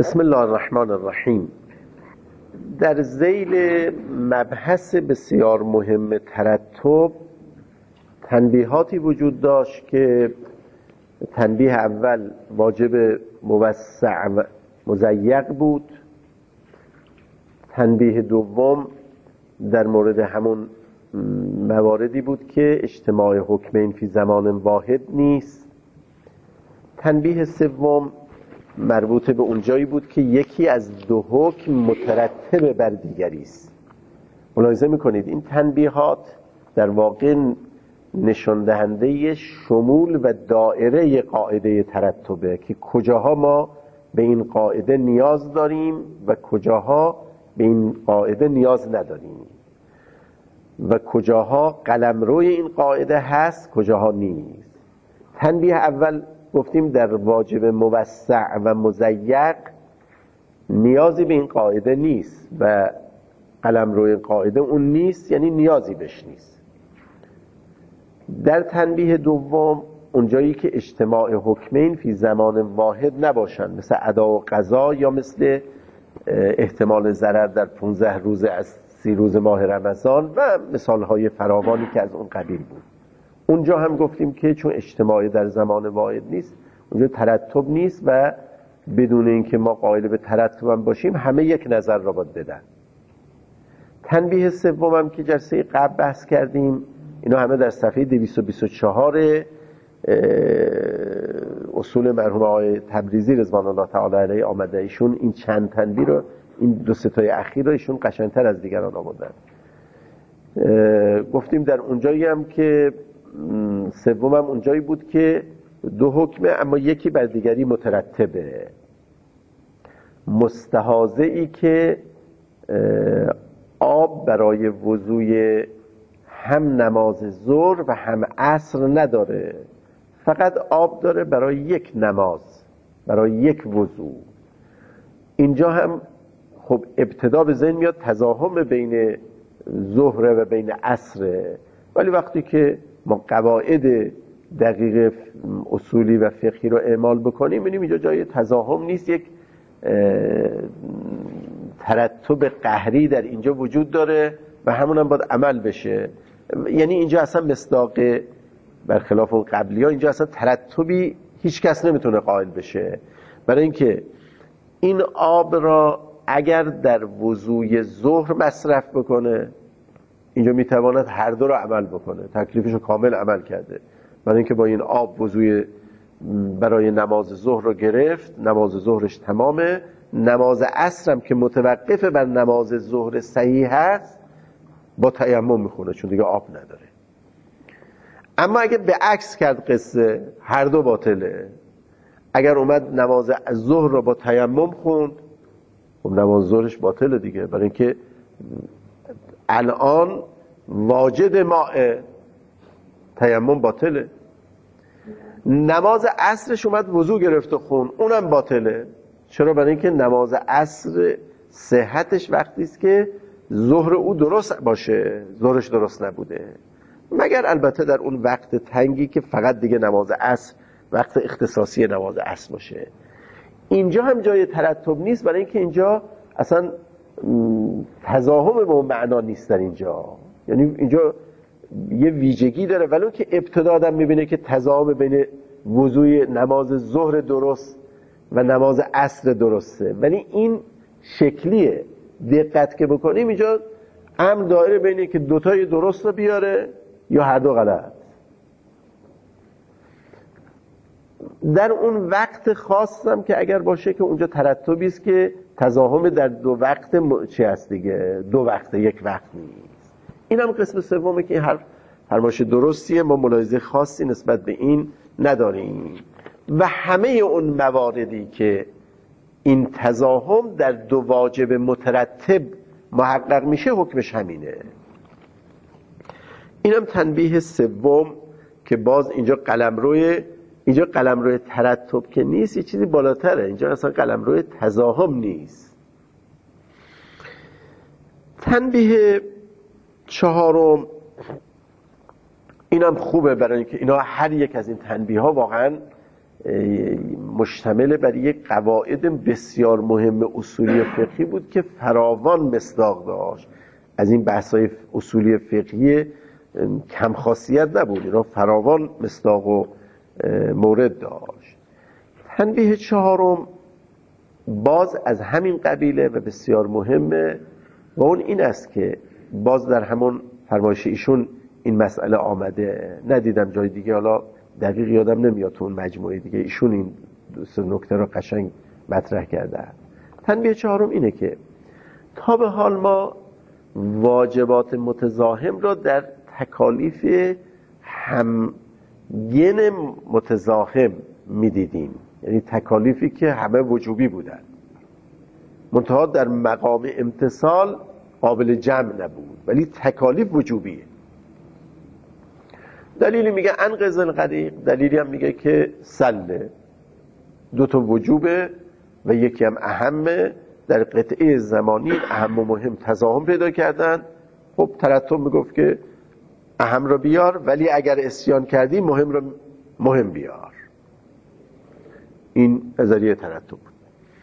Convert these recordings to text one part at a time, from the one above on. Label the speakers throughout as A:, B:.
A: بسم الله الرحمن الرحیم. در ذیل مبحث بسیار مهم ترتب تنبیهاتی وجود داشت که تنبیه اول واجب موسع و مضیق بود. تنبیه دوم در مورد همون مواردی بود که اجتماع حکمین فی زمان واحد نیست. تنبیه سوم مربوط به اونجایی بود که یکی از دو حکم مترتب بر دیگری است. ملاحظه میکنید این تنبیهات در واقع نشان دهنده شمول و دائره قاعده ترتبه که کجاها ما به این قاعده نیاز داریم و کجاها به این قاعده نیاز نداریم و کجاها قلمروی این قاعده هست کجاها نیست. تنبیه اول گفتیم در واجب موسع و مضیق نیازی به این قاعده نیست و قلمروی قاعده اون نیست، یعنی نیازی بهش نیست. در تنبیه دوم اونجایی که اجتماع حکمین فی زمان واحد نباشن، مثل ادا و قضا یا مثل احتمال ضرر در 15 روز از 30 روز ماه رمضان و مثالهای فراوانی که از اون قبیل بود، اونجا هم گفتیم که چون اجتماعی در زمان واحد نیست اونجا ترتب نیست و بدون اینکه ما قائل به ترتب هم باشیم همه یک نظر را باید بدن. تنبیه سوم هم که جلسه قبل بحث کردیم، اینا همه در صفحه 224 اصول مرحوم آقای تبریزی رضوان الله تعالی علیه آمده. ایشون این چند تنبیه رو، این دو سه تای اخیر رو ایشون قشنگتر از دیگران آوردن. گفتیم در اونجایی هم که سوم هم اونجایی بود که دو حکمه اما یکی بر دیگری مترتبه. مستحاضه‌ای که آب برای وضوی هم نماز ظهر و هم عصر نداره، فقط آب داره برای یک نماز، برای یک وضو. اینجا هم خب ابتدا به ذهن میاد تزاحم بین ظهر و بین عصر، ولی وقتی که ما قواعد دقیق اصولی و فقهی رو اعمال بکنیم می‌بینیم اینجا جای تزاحم نیست، یک ترتب قهری در اینجا وجود داره و همون هم باید عمل بشه. یعنی اینجا اصلا مصداق برخلاف اون قبلی ها اینجا اصلا ترتبی هیچ کس نمیتونه قائل بشه، برای اینکه این آب را اگر در وضوی ظهر مصرف بکنه اینجا میتواند هر دو را عمل بکنه، تکلیفش رو کامل عمل کرده، برای اینکه با این آب وضوی برای نماز ظهر رو گرفت، نماز ظهرش تمامه. نماز عصر هم که متوقف بر نماز ظهر صحیح هست با تیمم میخونه چون دیگه آب نداره. اما اگه به عکس کرد قصه، هر دو باطله. اگر اومد نماز ظهر رو با تیمم خوند خب نماز ظهرش باطله دیگه، برای اینکه الان واجد ماء، تیمم باطله. نماز عصرش اومد وضو گرفت و خون، اونم باطله. چرا؟ برای اینکه نماز عصر صحتش وقتی است که ظهر او درست باشه، ظهرش درست نبوده، مگر البته در اون وقت تنگی که فقط دیگه نماز عصر وقت اختصاصی نماز عصر باشه. اینجا هم جای ترتب نیست، برای اینکه اینجا اصلا تزاحم به اون معنا نیست در اینجا، یعنی اینجا یه ویژگی داره، ولو که ابتدا آدم میبینه که تزاحم بین وضوی نماز ظهر درست و نماز عصر درسته، ولی این شکلیه. دقت که بکنیم اینجا امر دایره بینه که دوتای درست رو بیاره یا هر دو غلط. در اون وقت خاصم که اگر باشه که اونجا ترتبی است که تزاحم در دو وقت چی هست دیگه، دو وقت یک وقت نیست. این هم قسم سومه که هر فرمایش درستیه، ما ملاحظه خاصی نسبت به این نداریم و همه اون مواردی که این تزاحم در دو واجب مترتب محقق میشه حکمش همینه. اینم تنبیه سوم که باز اینجا قلمروی ترتب که نیست، یه چیزی بالاتره، اینجا اصلا قلمروی تزاحم نیست. تنبیه چهارم اینم خوبه، برای اینکه اینا هر یک از این تنبیه ها واقعا مشتمل بر یک قواعد بسیار مهم اصولی فقهی بود که فراوان مصداق داشت. از این بحث‌های اصولی فقهی کم خاصیت نبود، اینا فراوان مصداق و مورد داشت. تنبیه چهارم باز از همین قبیله و بسیار مهمه و اون این است که باز در همون فرمایش ایشون این مسئله آمده، ندیدم جای دیگه، حالا دقیق یادم نمیاد تو اون مجموعه دیگه ایشون این نکته رو قشنگ مطرح کرده. تنبیه چهارم اینه که تا به حال ما واجبات متزاحم را در تکالیف همگن متزاحم میدیدیم، یعنی تکالیفی که همه وجوبی بودن منتها در مقام امتثال قابل جمع نبود، ولی تکالیف وجوبیه. دلیلی میگه انقذ الغریق، دلیلی هم میگه که سله، دو تا وجوبه و یکی هم اهمه. در قطعه زمانی اهم و مهم تزاحم پیدا کردن. خب ترتب میگفت که اهم رو بیار، ولی اگر اسیان کردی مهم رو مهم بیار. این نظریه ترتب بود.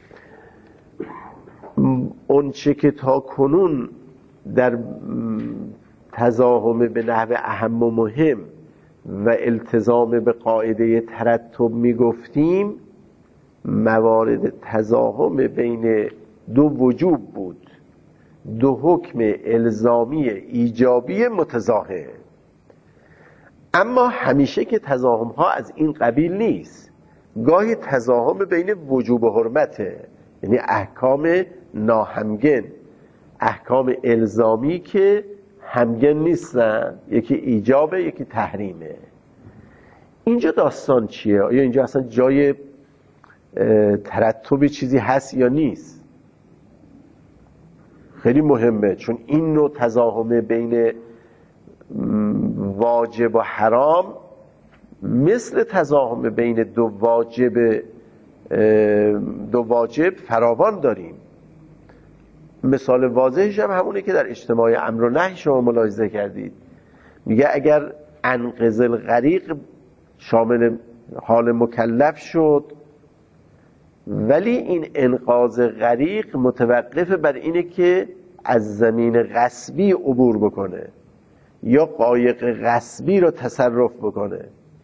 A: اون چه که تا کنون در تزاحم به نحو اهم و مهم و التزام به قاعده ترتب میگفتیم، موارد تزاحم بین دو وجوب بود، دو حکم الزامی ایجابی متزاحم. اما همیشه که تزاحم ها از این قبیل نیست، گاهی تزاحم بین وجوب و حرمته، یعنی احکام ناهمگن، احکام الزامی که همگن نیستن، یکی ایجابه یکی تحریمه. اینجا داستان چیه؟ آیا اینجا اصلا جای ترتب چیزی هست یا نیست؟ خیلی مهمه، چون این نوع تزاحم بین واجب و حرام مثل تزاحم بین دو واجب فراوان داریم. مثال واضحش هم همونه که در اجتماع امر و نهی شما ملاحظه کردید. میگه اگر انقذ الغریق شامل حال مکلف شد، ولی این انقاذ غریق متوقف بر اینه که از زمین غصبی عبور بکنه یا قایق غصبی رو تصرف بکنه.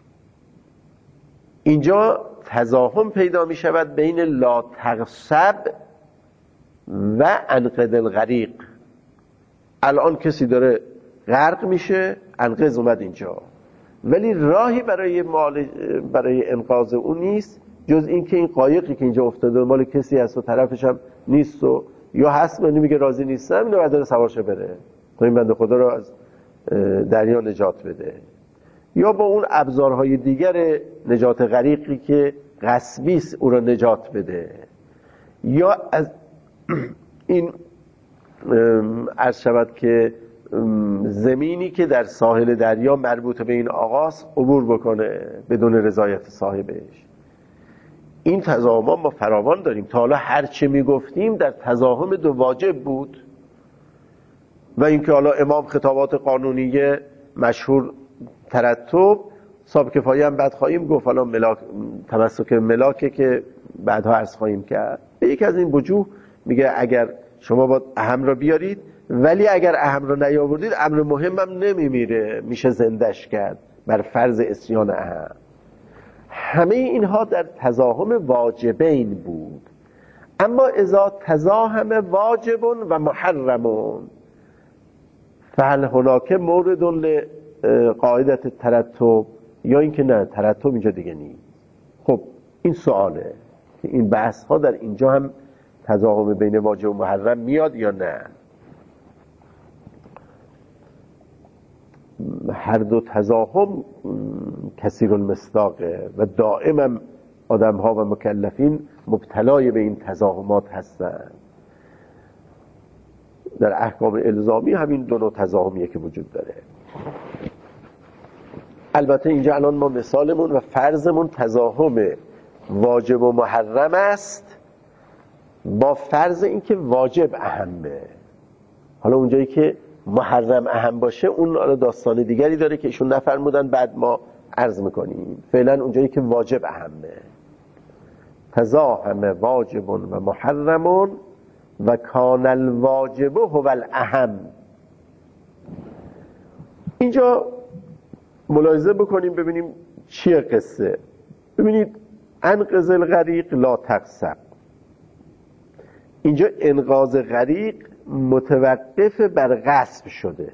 A: اینجا تزاحم پیدا می شود بین لا تغصب و انقذ الغریق. الان کسی داره غرق میشه، انقذ اومد اینجا، ولی راهی برای انقاذ اون نیست جز این که این قایقی که اینجا افتاده مال کسی هست و طرفش هم نیست و یا هست و میگه راضی نیستم، اینو بعد داره سوارشه بره تا این بنده خدا رو از دریا نجات بده، یا با اون ابزارهای دیگر نجات غریقی که غصبی است او رو نجات بده، یا از این عرض شود که زمینی که در ساحل دریا مربوط به این آقاست عبور بکنه بدون رضایت صاحبش. این تزاحم ما فراوان داریم. تا حالا هر چه میگفتیم در تزاحم دو واجب بود و اینکه حالا امام خطابات قانونیه مشهور ترتب، صاحب کفایه هم بعد خواهیم گفت، حالا تمسک ملاکه که بعدها عرض خواهیم کرد. به یک از این وجوه میگه اگر شما باید اهم را بیارید، ولی اگر اهم را نیاوردید امر مهمم نمیمیره، میشه زندش کرد بر فرض اسیان اهم. همه اینها در تزاحم واجبین بود. اما اذا تزاحم واجب و محرم فهل هناك مورد لقاعدت ترتب، یا اینکه نه ترتب اینجا دیگه نیست. خب این سواله که این بحث ها در اینجا هم تزاحم بین واجب و محرم میاد یا نه. هر دو تزاحم کثیر المصداقه و دائما آدم ها و مکلفین مبتلای به این تزاحمات هستند. در احکام الزامی همین دو نوع تزاحمیه که وجود داره. البته اینجا الان ما مثالمون و فرضمون تزاحم واجب و محرم است با فرض اینکه واجب اهمه. حالا اونجایی که محرم اهم باشه اون داستان دیگری داره که ایشون نفرمودن، بعد ما عرض میکنیم فعلا اونجایی که واجب اهمه. تزاحم واجب و محرم و کان الواجب هو الاهم. اینجا ملاحظه بکنیم ببینیم چیه قصه. ببینید انقذ الغریق لا تقصب، اینجا انقاذ غریق متوقف بر غصب شده.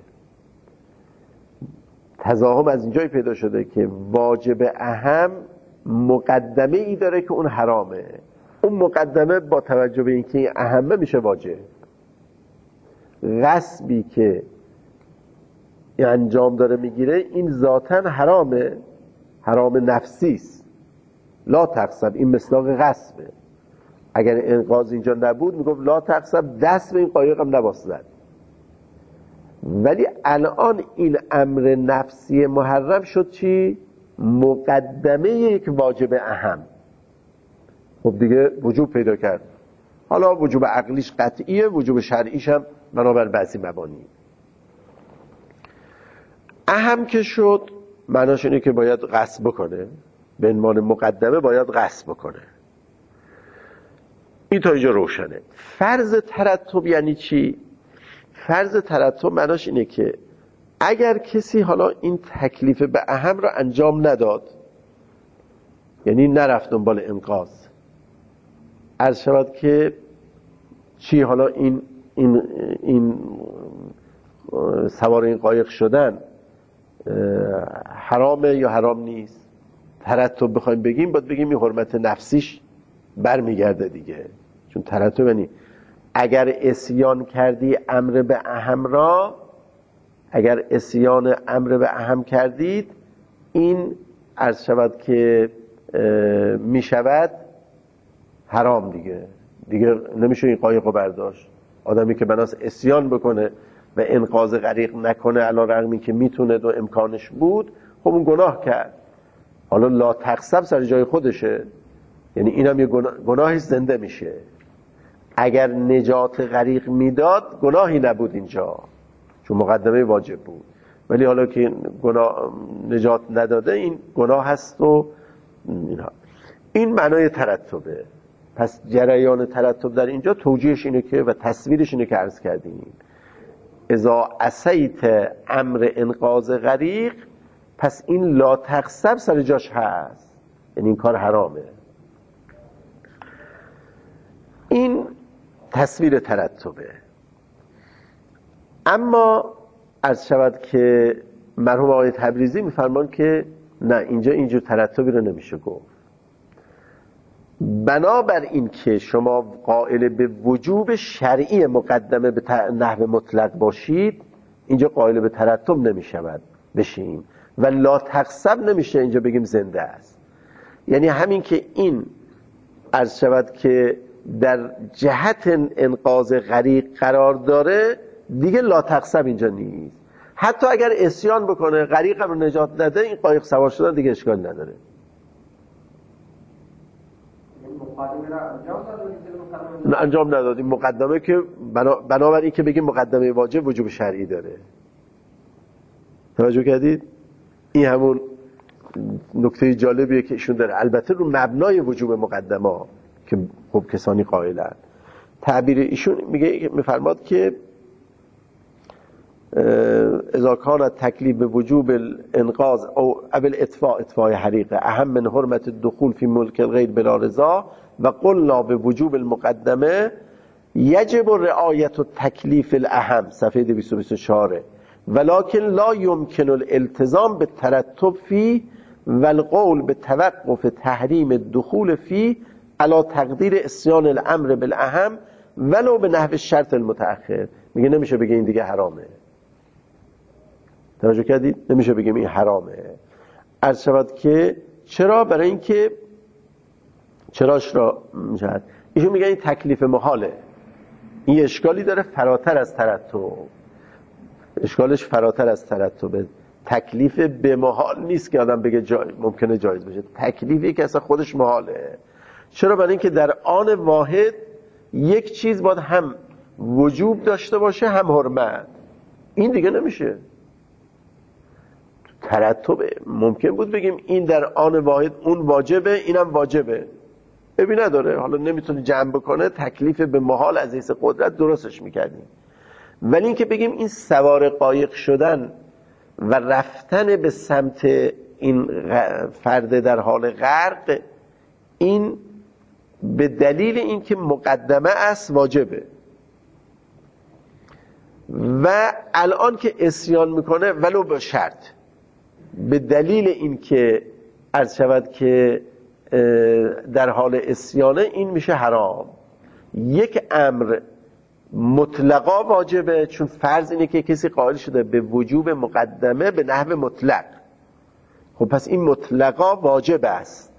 A: تزاحم از اینجایی پیدا شده که واجب اهم مقدمه ای داره که اون حرامه، اون مقدمه با توجه به اینکه این اهمه میشه واجب. غصبی که انجام داره میگیره این ذاتاً حرامه، حرام نفسی است. لا تقصب این مصداق غصبه. اگر انقاذ اینجا نبود میگفت لا تقصب، دست به این قایق هم نباس زد. ولی الان این امر نفسی محرم شد چی؟ مقدمه یک واجب اهم. خب دیگه وجوب پیدا کرد. حالا وجوب عقلیش قطعیه، وجوب شرعیش هم بنابر بعضی مبانی. اهم که شد معناش اینه که باید غصب بکنه، به عنوان مقدمه باید غصب بکنه. این تا اینجا روشنه. فرض ترتب یعنی چی؟ فرض ترتب معناش اینه که اگر کسی حالا این تکلیف به اهم را انجام نداد، یعنی نرفت دنبال انقاذ، عرض شود که چی حالا این سوار این قایق شدن حرامه یا حرام نیست؟ ترتب بخوایم بگیم باید بگیم این حرمت نفسیش برمیگرده دیگه. چون ترتب یعنی اگر اسیان کردی امر به اهم را، اگر اسیان امر به اهم کردید، این عرض شود که می شود حرام دیگه نمیشه این قایق رو برداشت. آدمی که بناس اسیان بکنه و انقاذ غریق نکنه علی رغمی که میتونه و امکانش بود، خب اون گناه کرد. حالا لا تقصب سر جای خودشه، یعنی اینم یه گناهی زنده میشه. اگر نجات غریق میداد گناهی نبود اینجا، چون مقدمه واجب بود. ولی حالا که نجات نداده این گناه هست و اینها. این معنای ترتبه. پس جریان ترتب در اینجا توجیهش اینه که و تصویرش اینه که عرض کردیم اذا عصیت امر انقاذ غریق، پس این لا تقصب سر جاش هست، یعنی این کار حرامه. این تصویر ترتبه. اما عرض شود که مرحوم آقای تبریزی میفرمان که نه، اینجا اینجور ترتبی رو نمیشه گفت. بنابر این که شما قائل به وجوب شرعی مقدمه به نحو مطلق باشید، اینجا قائل به ترتب نمیشود بشیم و لا تقصب نمیشه اینجا بگیم زنده است. یعنی همین که این عرض شود که در جهت انقاذ غریق قرار داره، دیگه لا تقصب اینجا نیست. حتی اگر اسیان بکنه غریق رو نجات نده، این قایق سوار شدن دیگه اشکال نداره. نه انجام ندادیم مقدمه که بنابراین که بگیم مقدمه واجب وجوب شرعی داره. توجه کردید؟ این همون نکته جالبیه که ایشون داره، البته رو مبنای وجوب مقدمه که خب کسانی قائلن. تعبیر ایشون میفرماد که اذا کان تکلیف به وجوب الانقاذ او اول اطفاء حریقه اهم من حرمت الدخول فی ملک الغیر بلا رضا و قلنا به وجوب المقدمه یجب رعایت التکلیف الاهم، صفحه 224. ولكن لا يمكن الالتزام بالترتب فيه والقول بتوقف تحریم الدخول فيه على تقدیر اسیان الامر بالاهم ولو به نحو الشرط المتأخر. میگه نمیشه بگه این دیگه حرامه. توجه کردید؟ نمیشه بگیم این حرامه. عرض شود که چرا؟ برای اینکه چراش را میشد ایشون میگه این تکلیف محاله، این اشکالی داره فراتر از ترتب، اشکالش فراتر از ترتبه. تکلیف به محال نیست که آدم بگه ممکنه جایز بشه، تکلیفی که اصلا خودش محاله. چرا؟ برای اینکه در آن واحد یک چیز باید هم وجوب داشته باشه هم حرمت. این دیگه نمیشه. ترتب ممکن بود بگیم این در آن واحد اون واجبه اینم واجبه، ببین نداره، حالا نمیتونه جمع بکنه، تکلیف به محال از حیث قدرت درستش میکردیم. ولی اینکه بگیم این سوار قایق شدن و رفتن به سمت این فرد در حال غرق، این به دلیل اینکه مقدمه است واجبه، و الان که عصیان میکنه ولو به شرط، به دلیل اینکه عرض شود که در حال عصیانه، این میشه حرام. یک امر مطلقا واجبه، چون فرض اینه که کسی قائل شده به وجوب مقدمه به نحو مطلق، خب پس این مطلقا واجب است.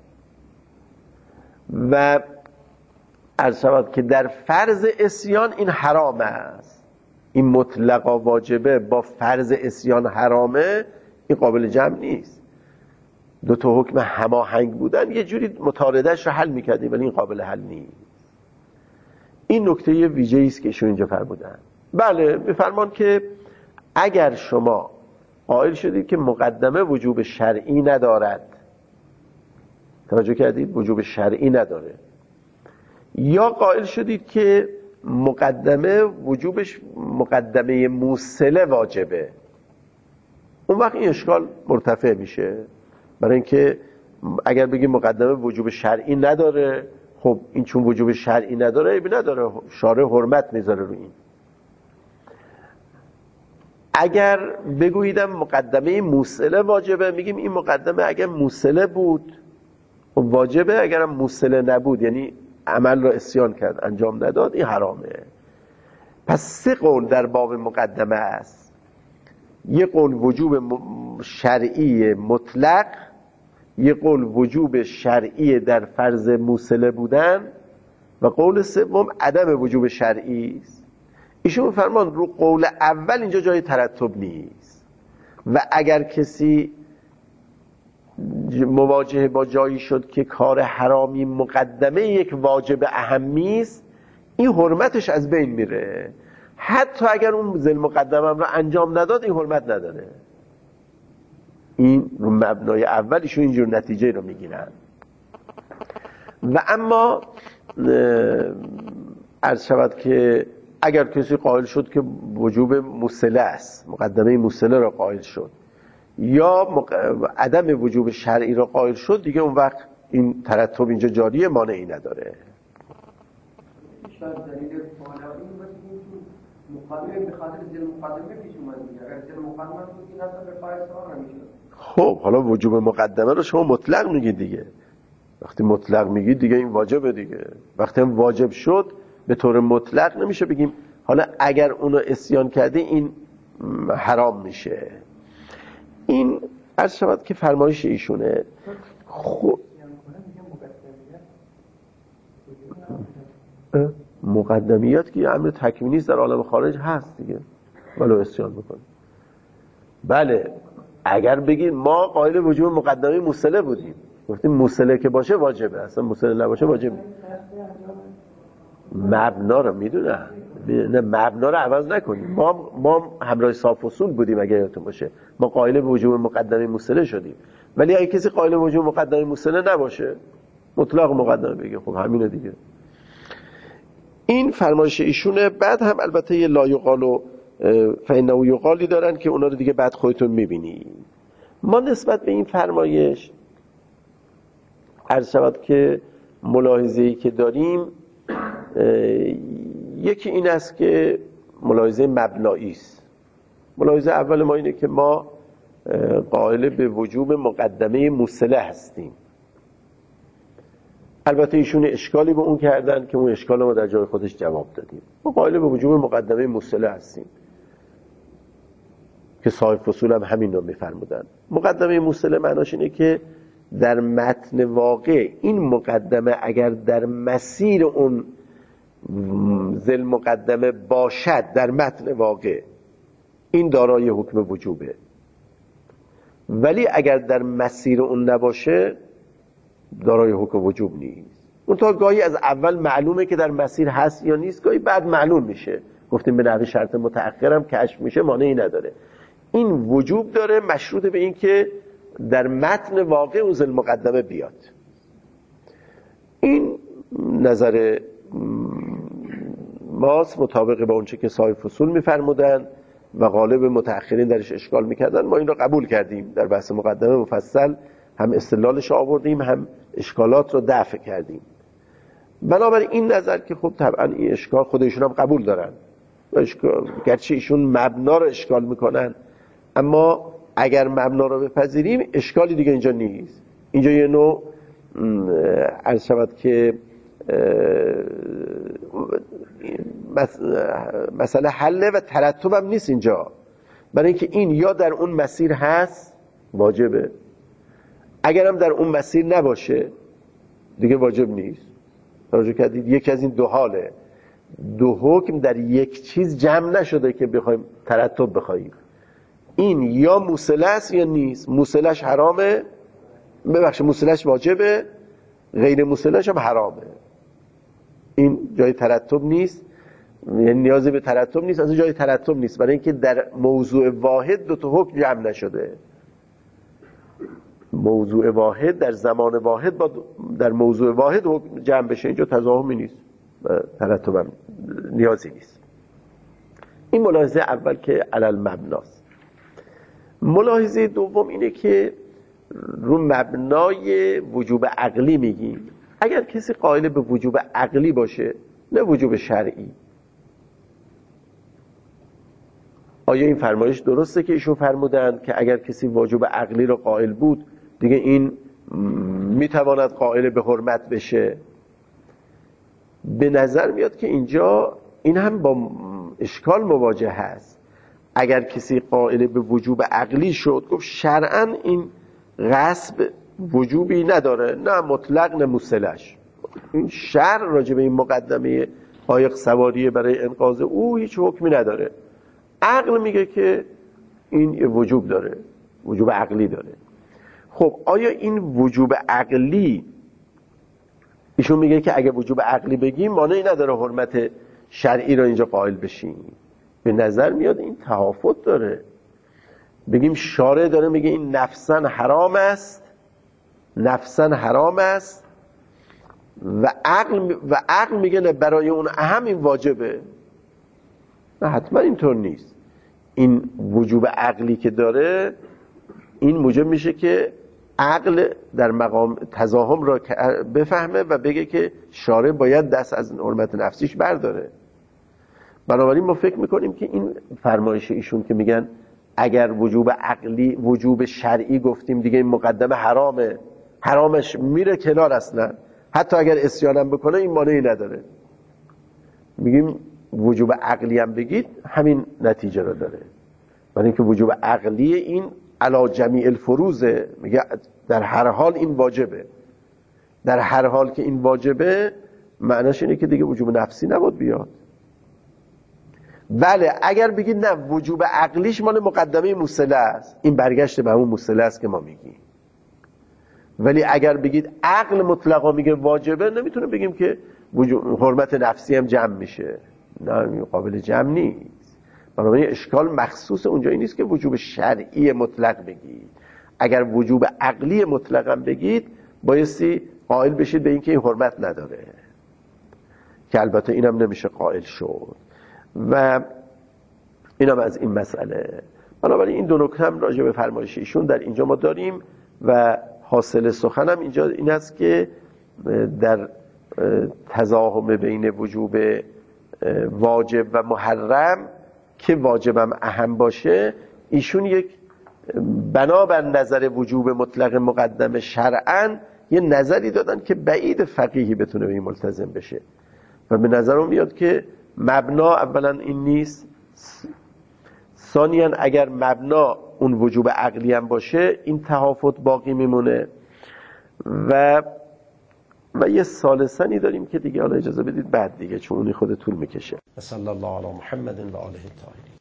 A: و عرض شود که در فرض عصیان این حرام است. این مطلقا واجبه با فرض عصیان حرامه، این قابل جمع نیست. دو تا حکم هماهنگ بودن یه جوری مطاردهش رو حل میکردیم، ولی این قابل حل نیست. این نکته ویژه‌ای است که ایشون اینجا فرمودن. بله میفرمان که اگر شما قائل شدید که مقدمه وجوب شرعی ندارد، توجه کردید، وجوب شرعی نداره، یا قائل شدید که مقدمه وجوبش مقدمه موصله واجبه، اون وقت این اشکال مرتفع میشه. برای اینکه اگر بگیم مقدمه وجوب شرعی نداره، خب این چون وجوب شرعی نداره، عیبی نداره، شارع حرمت میذاره روی این. اگر بگوییدم مقدمه موصله واجبه، میگیم این مقدمه اگر موصله بود واجبه، اگرم موصله نبود یعنی عمل را عصیان کرد انجام نداد، این حرامه. پس سه قول در باب مقدمه است. یک قول وجوب شرعی مطلق، یک قول وجوب شرعی در فرض موصله بودن، و قول سوم عدم وجوب شرعی است. ایشون فرمان رو قول اول اینجا جای ترتب نیست، و اگر کسی مواجهه با جایی شد که کار حرامی مقدمه یک واجب اهمی است، این حرمتش از بین میره. حتی اگر اون ذل مقدمه رو انجام نداد، این حرمت نداره. این رو مبنای اولیشون اینجور نتیجه رو میگیرن. و اما عرض شود که اگر کسی قائل شد که وجوب موصله است، مقدمه موصله را قائل شد، یا عدم وجوب شرعی را قائل شد، دیگه اون وقت این ترتب اینجا جاریه، مانعی نداره.
B: شاید دلیل پالایی باشه که مقدمه به خاطر ذل مقدمه پیش اومد. اگر ذل مقدمه بود این اصلا به پای سوال نمیشد.
A: خب حالا وجوب مقدمه رو شما مطلق میگید دیگه. وقتی مطلق میگید دیگه این واجبه دیگه. وقتی هم واجب شد به طور مطلق نمیشه بگیم حالا اگر اونو عصیان کرده این حرام میشه. این عرض شود که فرمایش ایشونه. خب مقدمیات که امر تکوینی است، در عالم خارج هست دیگه، ولو عصیان بکنه. بله اگر بگید ما قائل وجوب مقدمه موصله بودیم، گفتیم موصله که باشه واجبه، اصلا موصله نباشه واجب نیست. مبنا رو میدونم، نه مبنا رو عوض نکنیم. ما همراه صاف اصول بودیم، اگه یادتون باشه ما قائل به وجوب مقدمه موصله شدیم. ولی اگه کسی قائل به وجوب مقدمه موصله نباشه، مطلق مقدمه بگه، خب همینه دیگه. این فرمایش ایشونه. بعد هم البته یه لا یقال و فإنه یقالی دارن که اونا رو دیگه بعد خودتون میبینی. ما نسبت به این فرمایش عرض شود که ملاحظه‌ای که داریم، یکی این است که ملاحظه مبنایی است. ملاحظه اول ما اینه که ما قائل به وجوب مقدمه موصله هستیم. البته ایشون اشکالی به اون کردن که اون اشکال ما در جای خودش جواب دادیم. ما قائل به وجوب مقدمه موصله هستیم که صاحب فصول هم همین رو میفرمودن. مقدمه موصله معناش اینه که در متن واقع این مقدمه اگر در مسیر اون ذل مقدمه باشد، در متن واقع این دارای حکم وجوبه، ولی اگر در مسیر اون نباشه دارای حکم وجوب نیست. اون تا گاهی از اول معلومه که در مسیر هست یا نیست، گاهی بعد معلوم میشه. گفتیم به نحو شرط متأخرم کشف میشه، مانعی نداره. این وجوب داره مشروط به این که در متن واقع اون ذی المقدمه بیاد. این نظر ماست مطابق با اونچه که صاحب فصول میفرمودن و غالب متأخرین درش اشکال میکردن. ما این رو قبول کردیم، در بحث مقدمه مفصل هم استدلالش آوردیم هم اشکالات رو دفع کردیم. بنابراین این نظر که خب طبعا این اشکال خودشون هم قبول دارن، گرچه ایشون مبنا رو اشکال میکنن، اما اگر مبنا رو بپذیریم اشکالی دیگه اینجا نیست. اینجا یه نوع عرض شود که مسئله حله و ترتب هم نیست اینجا، برای اینکه این یا در اون مسیر هست واجبه، اگر هم در اون مسیر نباشه دیگه واجب نیست. توجه کردید؟ یکی از این دو حاله، دو حکم در یک چیز جمع نشده که بخوایم ترتب بخوایم. این یا موصله است یا نیست. موصلش حرامه، ببخشید موصلش واجبه، غیر موصلش هم حرامه. این جای ترتب نیست، یعنی نیازی به ترتب نیست، اصلا جای ترتب نیست، برای اینکه در موضوع واحد دو تا حکم جمع نشده. موضوع واحد در زمان واحد با در موضوع واحد حکم جمع بشه، اینجا تضاهمی نیست، ترتب هم نیازی نیست. این ملاحظه اول که علل مبناست. ملاحظه دوم اینه که رو مبنای وجوب عقلی میگیم. اگر کسی قائل به وجوب عقلی باشه نه وجوب شرعی، آیا این فرمایش درسته که ایشون فرمودند که اگر کسی وجوب عقلی رو قائل بود دیگه این میتواند قائل به حرمت بشه؟ به نظر میاد که اینجا این هم با اشکال مواجه هست. اگر کسی قائل به وجوب عقلی شد، گفت شرعاً این غصب وجوبی نداره، نه مطلق نه موصلش. این شرع راجع به این مقدمه قایق سواری برای انقاذ او هیچ حکمی نداره. عقل میگه که این وجوب داره، وجوب عقلی داره. خب آیا این وجوب عقلی، ایشون میگه که اگه وجوب عقلی بگیم مانعی نداره حرمت شرعی رو اینجا قائل بشیم. به نظر میاد این تهافت داره. بگیم شارع داره میگه این نفساً حرام است، نفساً حرام است، و عقل میگه نه برای اون اهم این واجبه. نه حتما اینطور نیست. این وجوب عقلی که داره این موجب میشه که عقل در مقام تزاحم را بفهمه و بگه که شارع باید دست از حرمت نفسیش برداره. بنابراین ما فکر میکنیم که این فرمایش ایشون که میگن اگر وجوب عقلی وجوب شرعی گفتیم دیگه این مقدمه حرامه، حرامش میره کنار، اصلا حتی اگر عصیانم بکنه این مانعی نداره. میگیم وجوب عقلی هم بگید همین نتیجه رو داره، برای اینکه وجوب عقلی این علی جمیع الفروزه، میگه در هر حال این واجبه. در هر حال که این واجبه معناش اینه که دیگه وجوب نفسی نباید بیاد. بله اگر بگید نه وجوب عقلیش مال مقدمه موصله است، این برگشت به همون موصله است که ما میگیم. ولی اگر بگید عقل مطلقا میگه واجبه، نمیتونه بگیم که حرمت نفسی هم جمع میشه، نه قابل جمع نیست. بنابراین اشکال مخصوص اونجایی نیست که وجوب شرعی مطلق بگید. اگر وجوب عقلی مطلق هم بگید بایستی قائل بشید به این که این حرمت نداره، که البته اینم نمیشه قائل شد. و اینم از این مسئله. بنابراین این دو نکته هم راجع به فرمایش ایشون در اینجا ما داریم و حاصل سخنم اینجا این است که در تزاحم بین وجوب واجب و محرم که واجبم اهم باشه، ایشون یک بنابر نظر وجوب مطلق مقدم شرعاً یه نظری دادن که بعید فقیهی بتونه به این ملتزم بشه. و به نظرم میاد که مبنا اولا این نیست، ثانیاً اگر مبنا اون وجوب عقلی هم باشه این تهافت باقی میمونه. و یه ثالثانی داریم که دیگه حالا اجازه بدید بعد دیگه، چون اونی خود طول میکشه. صلی الله علی محمد و آله الطاهرین.